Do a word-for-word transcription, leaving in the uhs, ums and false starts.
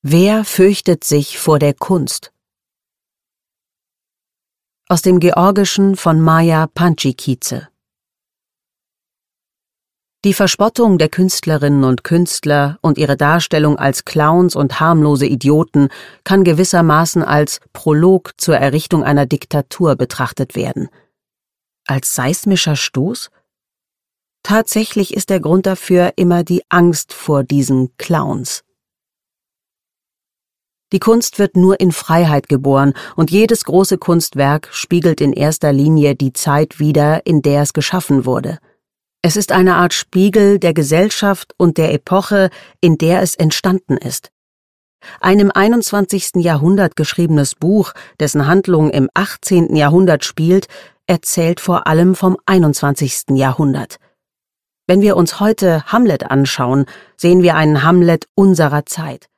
Wer fürchtet sich vor der Kunst? Aus dem Georgischen von Maja Pantschikice. Die Verspottung der Künstlerinnen und Künstler und ihre Darstellung als Clowns und harmlose Idioten kann gewissermaßen als Prolog zur Errichtung einer Diktatur betrachtet werden. Als seismischer Stoß? Tatsächlich ist der Grund dafür immer die Angst vor diesen Clowns. Die Kunst wird nur in Freiheit geboren, und jedes große Kunstwerk spiegelt in erster Linie die Zeit wider, in der es geschaffen wurde. Es ist eine Art Spiegel der Gesellschaft und der Epoche, in der es entstanden ist. Ein im einundzwanzigsten Jahrhundert geschriebenes Buch, dessen Handlung im achtzehnten Jahrhundert spielt, erzählt vor allem vom einundzwanzigsten Jahrhundert. Wenn wir uns heute Hamlet anschauen, sehen wir einen Hamlet unserer Zeit.